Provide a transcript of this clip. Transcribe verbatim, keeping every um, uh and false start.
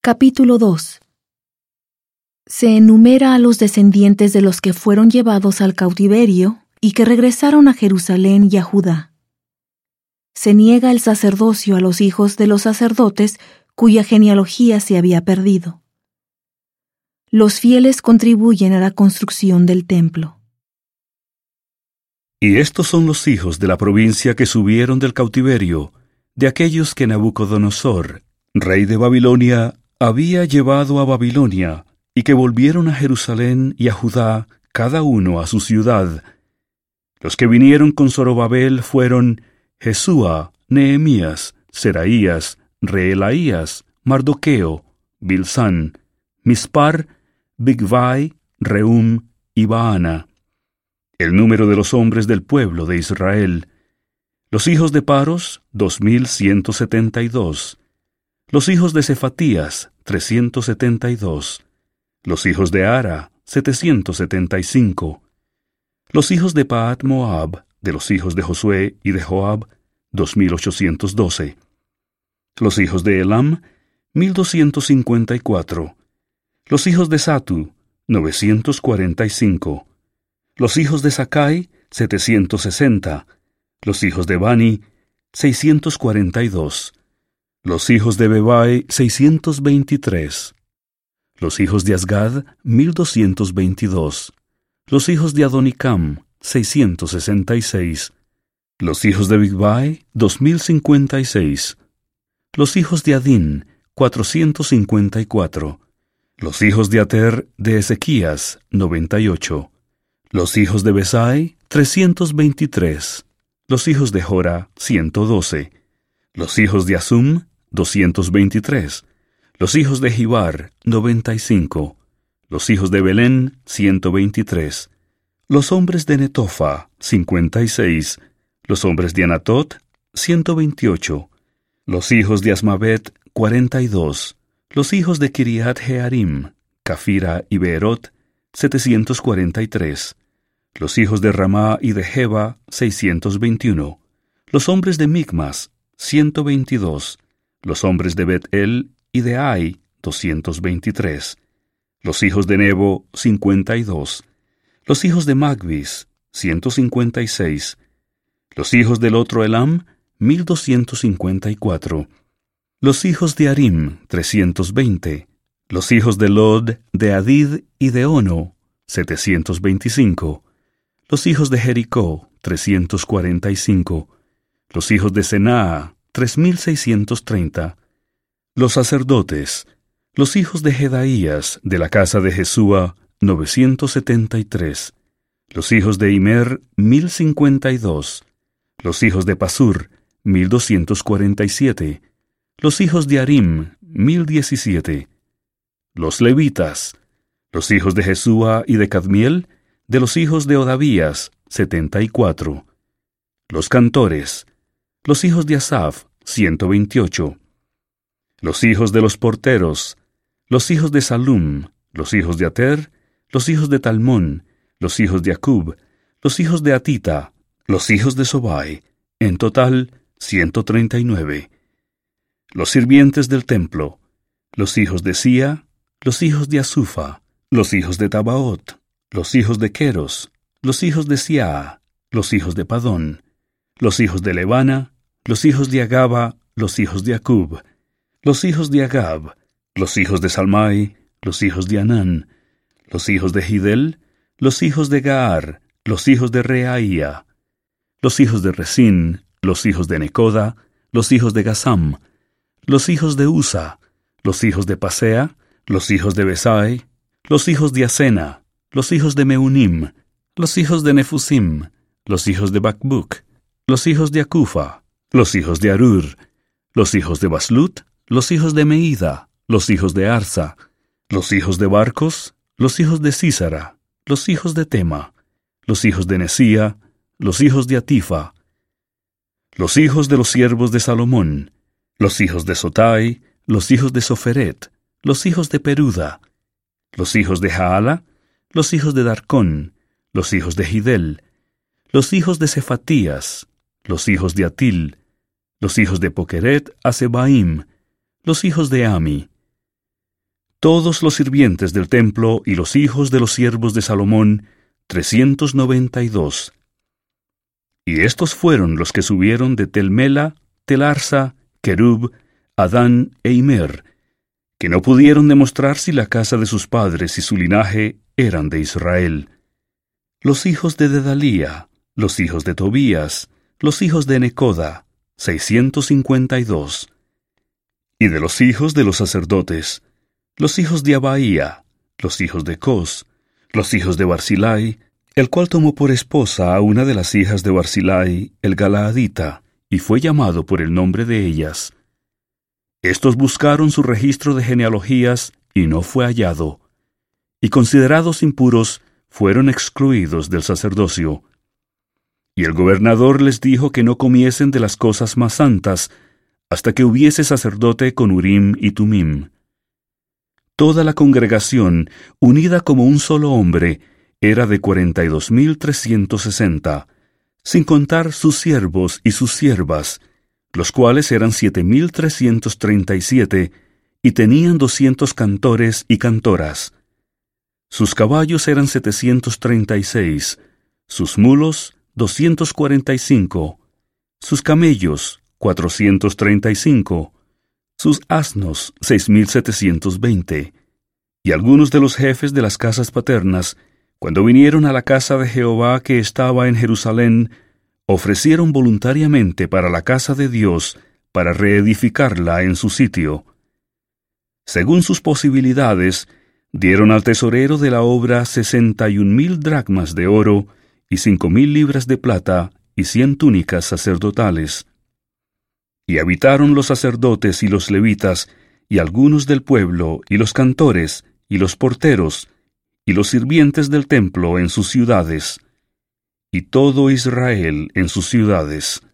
Capítulo dos. Se enumera a los descendientes de los que fueron llevados al cautiverio y que regresaron a Jerusalén y a Judá. Se niega el sacerdocio a los hijos de los sacerdotes cuya genealogía se había perdido. Los fieles contribuyen a la construcción del templo. Y estos son los hijos de la provincia que subieron del cautiverio, de aquellos que Nabucodonosor, rey de Babilonia, había llevado a Babilonia, y que volvieron a Jerusalén y a Judá, cada uno a su ciudad. Los que vinieron con Zorobabel fueron Jesúa, Nehemías, Seraías, Reelaías, Mardoqueo, Bilsán, Mispar, Bigvai, Rehum y Baana. El número de los hombres del pueblo de Israel. Los hijos de Paros, dos mil ciento setenta y dos. Los hijos de Cefatías, trescientos setenta y dos. Los hijos de Ara, setecientos setenta y cinco. Los hijos de Pahat Moab, de los hijos de Josué y de Joab, dos mil ochocientos doce. Los hijos de Elam, mil doscientos cincuenta y cuatro. Los hijos de Satu, novecientos cuarenta y cinco. Los hijos de Sakai, setecientos sesenta. Los hijos de Bani, seiscientos cuarenta y dos. Los hijos de Bebai, seiscientos veintitrés. Los hijos de Asgad, mil doscientos veintidós. Los hijos de Adonicam, seiscientos sesenta y seis. Los hijos de Bigvai, dos mil cincuenta y seis. Los hijos de Adín, cuatrocientos cincuenta y cuatro. Los hijos de Ater de Ezequías, noventa y ocho. Los hijos de Besai, trescientos veintitrés. Los hijos de Jora, ciento doce. Los hijos de Asum, doscientos veintitrés. Los hijos de Jibar, noventa y cinco. Los hijos de Belén, ciento veintitrés. Los hombres de Netofa, cincuenta y seis. Los hombres de Anatot, ciento veintiocho. Los hijos de Asmavet, cuarenta y dos. Los hijos de Kiriat Jearim, Cafira y Beerot, setecientos cuarenta y tres. Los hijos de Ramá y de Jeba, seiscientos veintiuno. Los hombres de Micmas, ciento veintidós. Los hombres de Bet-El y de Ai, doscientos veintitrés. Los hijos de Nebo, cincuenta y dos. Los hijos de Magbis, ciento cincuenta y seis. Los hijos del otro Elam, mil doscientos cincuenta y cuatro. Los hijos de Arim, trescientos veinte. Los hijos de Lod, de Adid y de Ono, setecientos veinticinco. Los hijos de Jericó, trescientos cuarenta y cinco. Los hijos de Senaa, tres mil seiscientos treinta. Los sacerdotes, los hijos de Jedaías, de la casa de Jesúa, novecientos setenta y tres. Los hijos de Imer, mil cincuenta y dos. Los hijos de Pasur, mil doscientos cuarenta y siete. Los hijos de Arim, mil diecisiete. Los levitas, los hijos de Jesúa y de Cadmiel, de los hijos de Odavías, setenta y cuatro. Los cantores, los hijos de Asaf, ciento veintiocho. Los hijos de los porteros, los hijos de Salum, los hijos de Ater, los hijos de Talmón, los hijos de Acub, los hijos de Atita, los hijos de Sobai, en total, ciento treinta y nueve. Los sirvientes del templo, los hijos de Sia, los hijos de Asufa, los hijos de Tabaot, los hijos de Queros, los hijos de Siaa, los hijos de Padón, los hijos de Levana, los hijos de Agaba, los hijos de Acub, los hijos de Agab, los hijos de Salmai, los hijos de Anán, los hijos de Gidel, los hijos de Gaar, los hijos de Reaía, los hijos de Resín, los hijos de Necoda, los hijos de Gasam, los hijos de Usa, los hijos de Pasea, los hijos de Besai, los hijos de Asena, los hijos de Meunim, los hijos de Nefusim, los hijos de Bakbuk, los hijos de Akufa, los hijos de Arur, los hijos de Baslut, los hijos de Meida, los hijos de Arsa, los hijos de Barcos, los hijos de Sísara, los hijos de Tema, los hijos de Nesía, los hijos de Atifa, los hijos de los siervos de Salomón, los hijos de Sotai, los hijos de Soferet, los hijos de Peruda, los hijos de Jaala, los hijos de Darcón, los hijos de Gidel, los hijos de Cefatías, los hijos de Atil, los hijos de Pokeret Hasebaim, los hijos de Ami, todos los sirvientes del templo y los hijos de los siervos de Salomón, trescientos noventa y dos. Y estos fueron los que subieron de Tel-Mela, Tel-Arsa, Kerub, Adán e Immer, que no pudieron demostrar si la casa de sus padres y su linaje eran de Israel. Los hijos de Dedalía, los hijos de Tobías, los hijos de Necoda, seiscientos cincuenta y dos. Y de los hijos de los sacerdotes, los hijos de Abaía, los hijos de Cos, los hijos de Barzilai, el cual tomó por esposa a una de las hijas de Barzilai, el Galaadita, y fue llamado por el nombre de ellas. Estos buscaron su registro de genealogías, y no fue hallado, y considerados impuros, fueron excluidos del sacerdocio. Y el gobernador les dijo que no comiesen de las cosas más santas, hasta que hubiese sacerdote con Urim y Tumim. Toda la congregación, unida como un solo hombre, era de cuarenta y dos mil trescientos sesenta, sin contar sus siervos y sus siervas, los cuales eran siete mil trescientos treinta y siete, y tenían doscientos cantores y cantoras. Sus caballos eran setecientos treinta y seis, sus mulos doscientos cuarenta y cinco, sus camellos cuatrocientos treinta y cinco, sus asnos seis mil setecientos veinte. Y algunos de los jefes de las casas paternas, cuando vinieron a la casa de Jehová que estaba en Jerusalén, ofrecieron voluntariamente para la casa de Dios, para reedificarla en su sitio. Según sus posibilidades, dieron al tesorero de la obra sesenta y un mil dracmas de oro, y cinco mil libras de plata, y cien túnicas sacerdotales. Y habitaron los sacerdotes y los levitas, y algunos del pueblo, y los cantores, y los porteros, y los sirvientes del templo en sus ciudades, y todo Israel en sus ciudades.